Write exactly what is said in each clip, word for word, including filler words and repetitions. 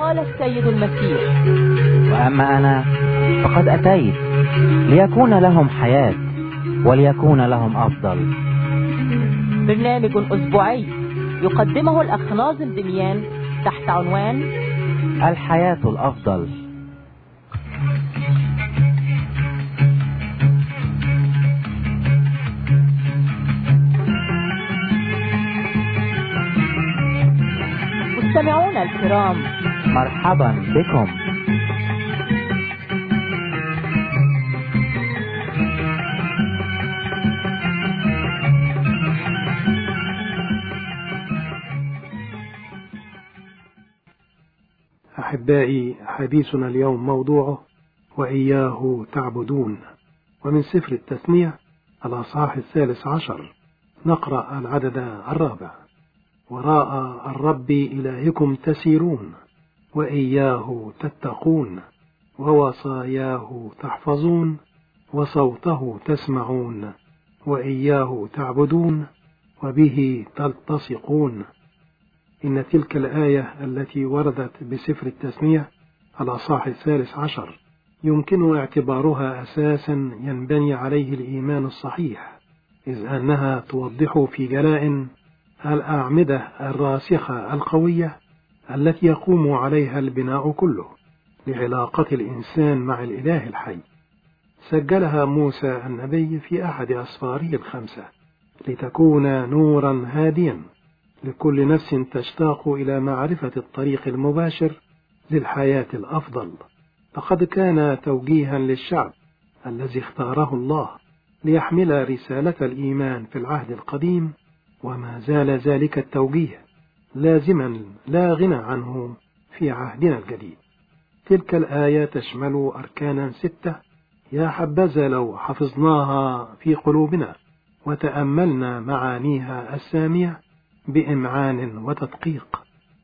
قال السيد المسيح: وأما أنا فقد أتيت ليكون لهم حياة وليكون لهم أفضل. برنامج أسبوعي يقدمه الأخ ناظم دميان تحت عنوان الحياة الأفضل. مستمعونا الكرام، مرحبا بكم. أحبائي، حديثنا اليوم موضوعه وإياه تعبدون، ومن سفر التثنية الأصحاح الثالث عشر. نقرأ العدد الرابع: وراء الرب إلهكم تسيرون وإياه تتقون ووصاياه تحفظون وصوته تسمعون وإياه تعبدون وبه تلتصقون. إن تلك الآية التي وردت بسفر التثنية الأصحاح الثالث عشر يمكن اعتبارها أساسا ينبني عليه الإيمان الصحيح، إذ أنها توضح في جلاء الأعمدة الراسخة القوية التي يقوم عليها البناء كله لعلاقة الإنسان مع الإله الحي. سجلها موسى النبي في أحد أسفاره الخمسة لتكون نورا هاديا لكل نفس تشتاق إلى معرفة الطريق المباشر للحياة الأفضل. فقد كان توجيها للشعب الذي اختاره الله ليحمل رسالة الإيمان في العهد القديم، وما زال ذلك التوجيه لازما لا غنى عنه في عهدنا الجديد. تلك الآية تشمل أركانا ستة، يا حبذا لو حفظناها في قلوبنا وتأملنا معانيها السامية بإمعان وتدقيق.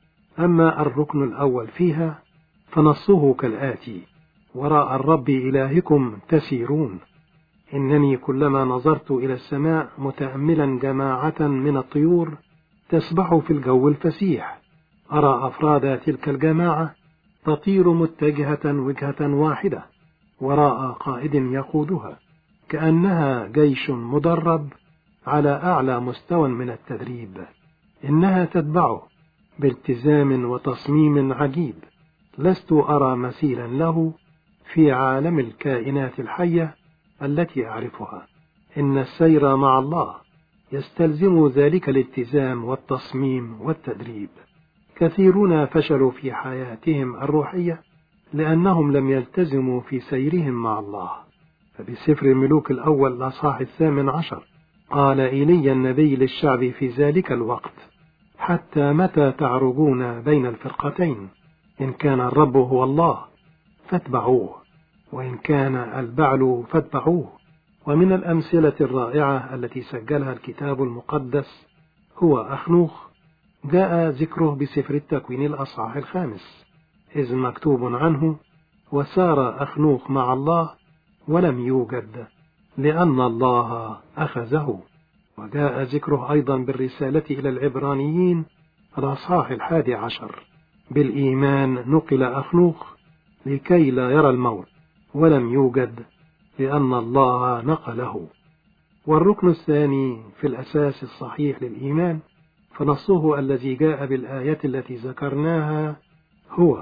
أما الركن الأول فيها فنصه كالآتي: وراء الرب إلهكم تسيرون. إنني كلما نظرت إلى السماء متأملا جماعة من الطيور تسبح في الجو الفسيح، أرى أفراد تلك الجماعة تطير متجهة وجهة واحدة وراء قائد يقودها، كأنها جيش مدرب على أعلى مستوى من التدريب. إنها تتبعه بالتزام وتصميم عجيب لست أرى مثيلا له في عالم الكائنات الحية التي أعرفها. إن السير مع الله يستلزم ذلك الالتزام والتصميم والتدريب. كثيرون فشلوا في حياتهم الروحية لأنهم لم يلتزموا في سيرهم مع الله. فبسفر الملوك الأول الأصحاح الثامن عشر قال إيليا النبي للشعب في ذلك الوقت: حتى متى تعرجون بين الفرقتين؟ إن كان الرب هو الله فاتبعوه، وإن كان البعل فاتبعوه. ومن الأمثلة الرائعة التي سجلها الكتاب المقدس هو أخنوخ، جاء ذكره بسفر التكوين الأصحاح الخامس، إذ مكتوب عنه: وسار أخنوخ مع الله ولم يوجد لأن الله أخذه. وجاء ذكره أيضا بالرسالة إلى العبرانيين الأصحاح الحادي عشر: بالإيمان نقل أخنوخ لكي لا يرى الموت ولم يوجد لأن الله نقله. والركن الثاني في الأساس الصحيح للإيمان فنصه الذي جاء بالآية التي ذكرناها هو: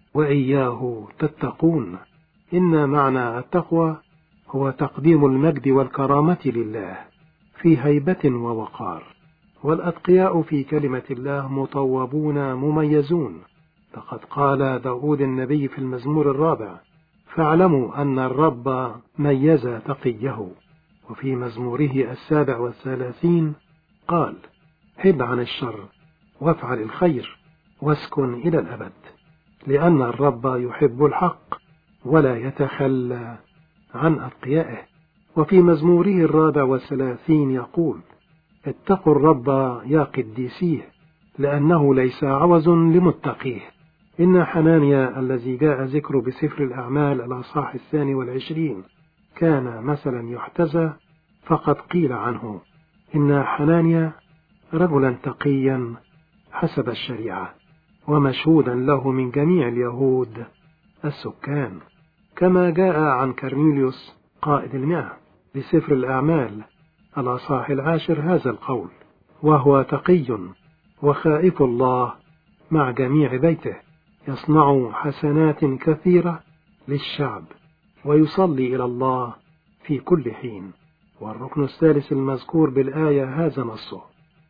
وإياه تتقون. إن معنى التقوى هو تقديم المجد والكرامة لله في هيبة ووقار. والأتقياء في كلمة الله مطوبون مميزون، فقد قال داود النبي في المزمور الرابع: فاعلموا أن الرب ميز تقيه. وفي مزموره السابع والثلاثين قال: حب عن الشر وافعل الخير واسكن إلى الأبد، لأن الرب يحب الحق ولا يتخلى عن أتقيائه. وفي مزموره الرابع والثلاثين يقول: اتقوا الرب يا قديسيه، لأنه ليس عوز لمتقيه. إن حنانيا الذي جاء ذكره بسفر الأعمال الأصحاح الثاني والعشرين كان مثلا يحتذى، فقد قيل عنه: إن حنانيا رجلا تقيا حسب الشريعة. ومشهودا له من جميع اليهود السكان، كما جاء عن كرنيليوس قائد المئة بسفر الأعمال الأصحاح العاشر هذا القول: وهو تقي وخائف الله مع جميع بيته، يصنع حسنات كثيرة للشعب، ويصلي إلى الله في كل حين. والركن الثالث المذكور بالآية هذا نصه: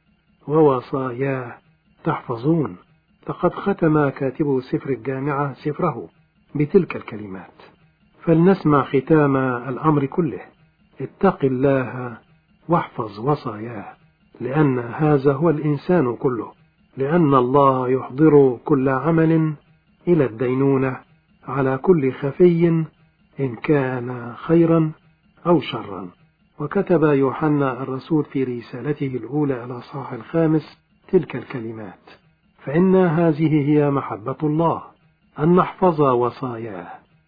ووصاياه تحفظون. لقد ختم كاتب سفر الجامعة سفره بتلك الكلمات، فلنسمع ختام الأمر كله: اتق الله واحفظ وصاياه، لأن هذا هو الإنسان كله، لأن الله يحضر كل عمل إلى الدينونة على كل خفي إن كان خيرا أو شرا. وكتب يوحنا الرسول في رسالته الأولى الأصحاح الخامس تلك الكلمات: فإن هذه هي محبة الله، أن نحفظ وصاياه،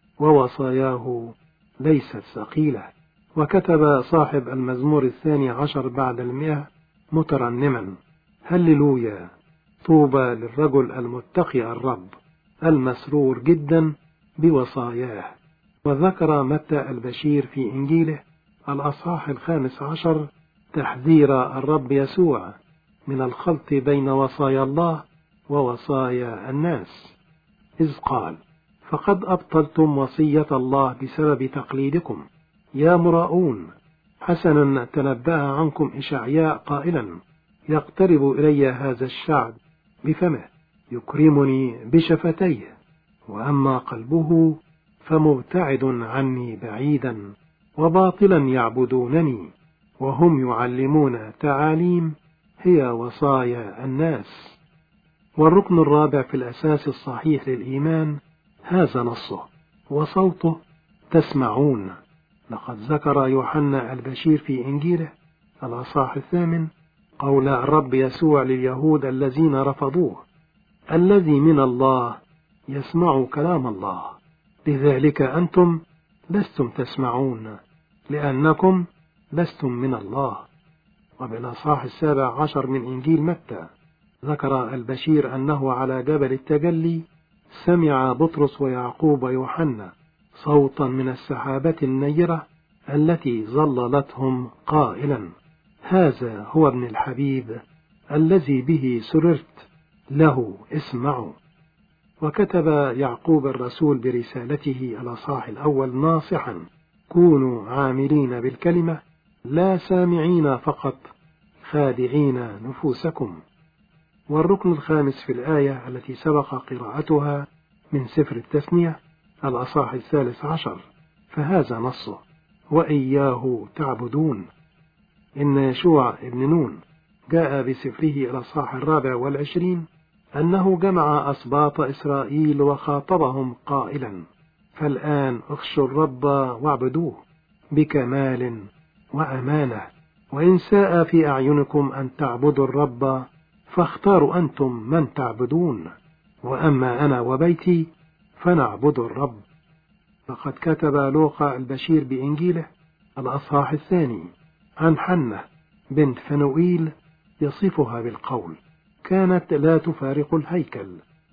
ووصاياه ليست ثقيلة. وكتب صاحب المزمور الثاني عشر بعد المئة مترنما: هللويا، طوبى للرجل المتقي الرب، المسرور جدا بوصاياه. وذكر متى البشير في إنجيله الأصحاح الخامس عشر تحذير الرب يسوع من الخلط بين وصايا الله ووصايا الناس، إذ قال: فقد أبطلتم وصية الله بسبب تقليدكم يا مراؤون. حسنا تنبأ عنكم إشعياء قائلا: يقترب إلي هذا الشعب بفمه، يكرمني بشفتيه، وأما قلبه فمبتعد عني بعيدا، وباطلا يعبدونني، وهم يعلمون تعاليم هي وصايا الناس. والركن الرابع في الأساس الصحيح للإيمان هذا نصه: وصوته تسمعون. لقد ذكر يوحنا البشير في إنجيله الأصحاح الثامن قول الرب يسوع لليهود الذين رفضوه: الذي من الله يسمع كلام الله، لذلك أنتم لستم تسمعون، لأنكم لستم من الله. وبالأصحاح السابع عشر من إنجيل متى ذكر البشير أنه على جبل التجلي سمع بطرس ويعقوب ويوحنا صوتا من السحابة النيرة التي ظللتهم قائلا: هذا هو ابن الحبيب الذي به سررت، له اسمعوا. وكتب يعقوب الرسول برسالته الأصحاح الأول ناصحا: كونوا عاملين بالكلمة، لا سامعين فقط، خادعين نفوسكم. والركن الخامس في الآية التي سبق قراءتها من سفر التثنية الأصحاح الثالث عشر، فهذا نصه: وإياه تعبدون. إن يشوع ابن نون جاء بسفره الأصحاح الرابع والعشرين أنه جمع أسباط إسرائيل وخاطبهم قائلا: فالآن اخشوا الرب واعبدوه بكمال وأمانة، وإن ساء في أعينكم أن تعبدوا الرب فاختاروا أنتم من تعبدون، وأما أنا وبيتي فنعبد الرب. فقد كتب لوقا البشير بإنجيله الأصحاح الثاني عن حنة بنت فنوئيل يصفها بالقول: كانت لا تفارق الهيكل،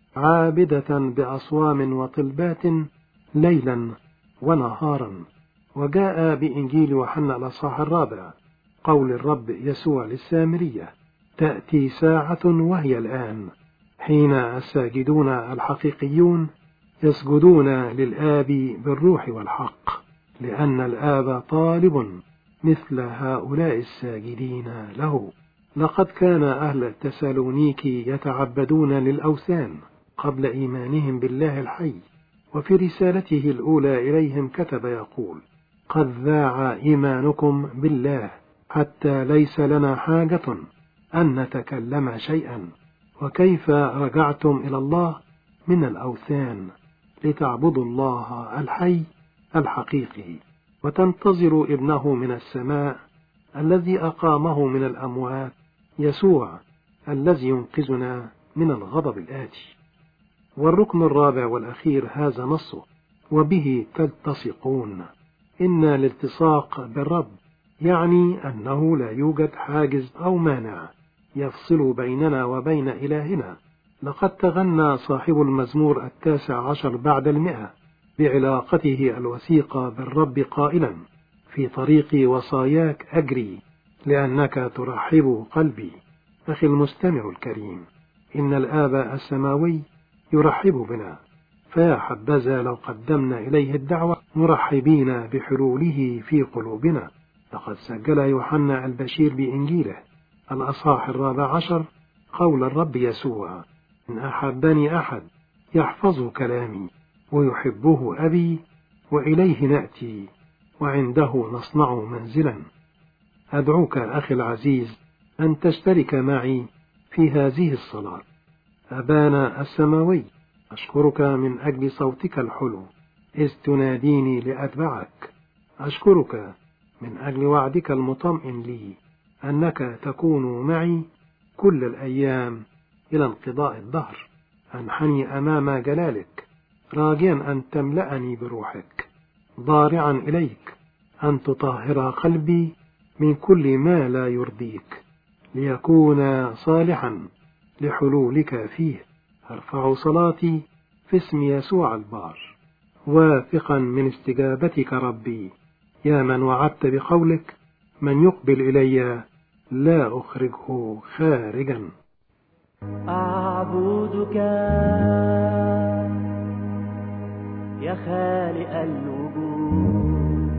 عابدة بأصوام وطلبات ليلا ونهارا. وجاء بإنجيل يوحنا الأصحاح الرابع قول الرب يسوع للسامرية: تأتي ساعة وهي الآن حين الساجدون الحقيقيون يسجدون للآب بالروح والحق، لأن الآب طالب مثل هؤلاء الساجدين له. لقد كان أهل تسالونيكي يتعبدون للأوثان قبل إيمانهم بالله الحي. وفي رسالته الأولى إليهم كتب يقول: قد ذاع إيمانكم بالله حتى ليس لنا حاجة أن نتكلم شيئا، وكيف رجعتم إلى الله من الأوثان لتعبدوا الله الحي الحقيقي، وتنتظروا ابنه من السماء الذي أقامه من الأموات، يسوع الذي ينقذنا من الغضب الآتي. والركن الرابع والأخير هذا نصه: وبه تلتصقون. إن الالتصاق بالرب يعني أنه لا يوجد حاجز أو مانع يفصل بيننا وبين إلهنا، لقد تغنى صاحب المزمور التاسع عشر بعد المئة بعلاقته الوثيقة بالرب قائلا: في طريق وصاياك أجري لأنك ترحب قلبي. أخي المستمع الكريم، إن الآب السماوي يرحب بنا، فيا حبذا لو قدمنا إليه الدعوة مرحبين بحلوله في قلوبنا. لقد سجل يوحنا البشير بإنجيله الأصحاح الرابع عشر قول الرب يسوع: إن أحبني أحد يحفظ كلامي ويحبه أبي وإليه نأتي وعنده نصنع منزلا. أدعوك أخي العزيز أن تشترك معي في هذه الصلاة. أبانا السماوي، أشكرك من أجل صوتك الحلو إذ تناديني لأتبعك. أشكرك من أجل وعدك المطمئن لي أنك تكون معي كل الأيام إلى انقضاء الدهر. أنحني أمام جلالك راجيا أن تملأني بروحك، ضارعا إليك أن تطهر قلبي من كل ما لا يرضيك ليكون صالحا لحلولك فيه. أرفع صلاتي في اسم يسوع البار، واثقا من استجابتك ربي، يا من وعدت بقولك: من يقبل إلي لا أخرجه خارجا. أعبدك يا خالق الوجود،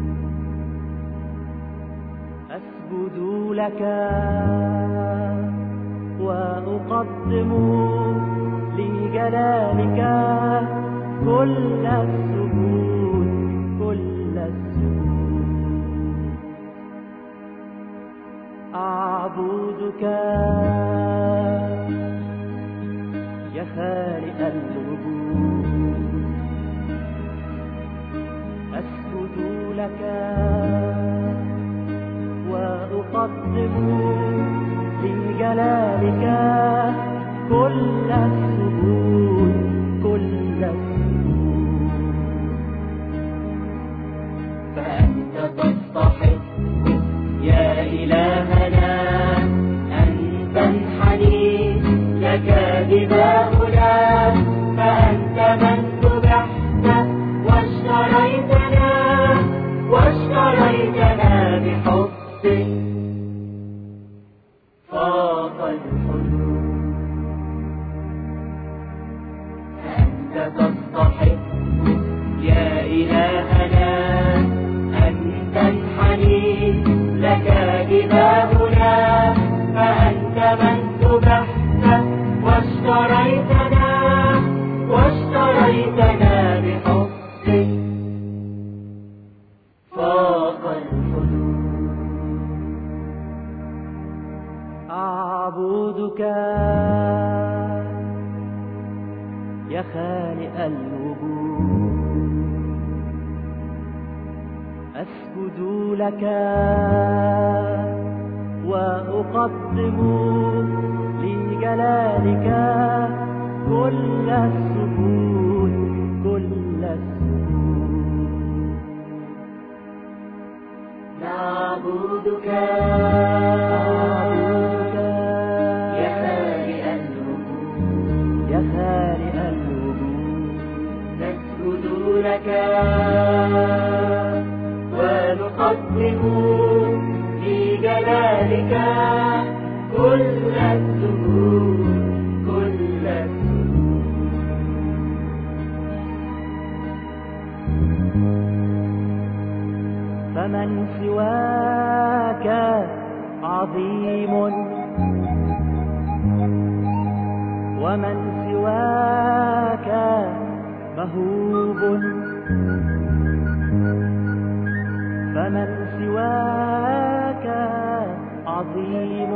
أسجد لك وأقدم لجلالك كل السجود، كل السجود. أعبدك يا خالق الوجود، أسجد لك وأقدم لجلالك كل السجود، كل السجود. فأنت تستحق يا إلهنا أن تنحني لك دماؤنا، فأنت من ذبحت واشتريتنا، واشتريتنا بحبك فاق الحدود. فأنت تستحق يا إلهنا أن تنحني لك دماؤنا، فأنت من ذبحت واشتريتنا، واشتريتنا بحبك فاق الحدود. أعبدك يا خالق الوجود، أسجد لك وأقدم لجلالك كل السجود، كل السجود. نعبدك يا خالق الوجود، يا خالق الوجود. نسجد لك ونقدم لجلالك كل السجود، كل السجود. فمن سواك عظيم، ومن سواك مهوب، فمن سواك عظيم،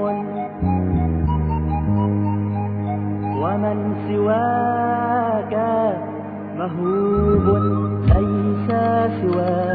ومن سواك مهوب. ليس سواك